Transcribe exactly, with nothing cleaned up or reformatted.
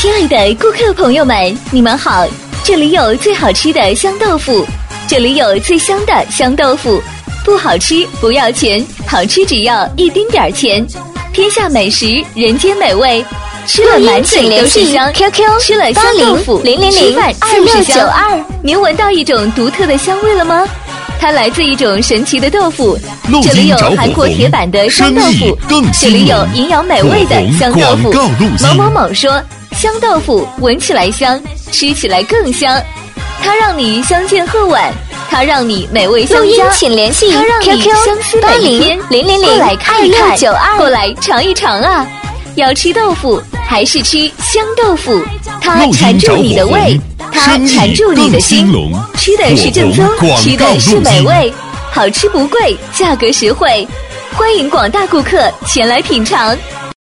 亲爱的顾客朋友们，你们好，这里有最好吃的香豆腐，这里有最香的香豆腐，不好吃不要钱，好吃只要一丁点儿钱。天下美食，人间美味，吃了满嘴都是香。 Q Q 吃了香豆腐， 零零零吃饭二六九二。 您闻到一种独特的香味了吗？它来自一种神奇的豆腐，这里有韩国铁板的香豆腐，这里有营养美味的香豆腐。某某某说，香豆腐闻起来香，吃起来更香，它让你相见恨晚，它让你美味相加， 请联系它让你 Q Q 相思每一天。 零零零过来看一看， 二六九二， 过来尝一尝啊！要吃豆腐还是吃香豆腐？它缠住你的胃，它缠住你的心。吃的是正宗，吃的是美味，好吃不贵，价格实惠，欢迎广大顾客前来品尝。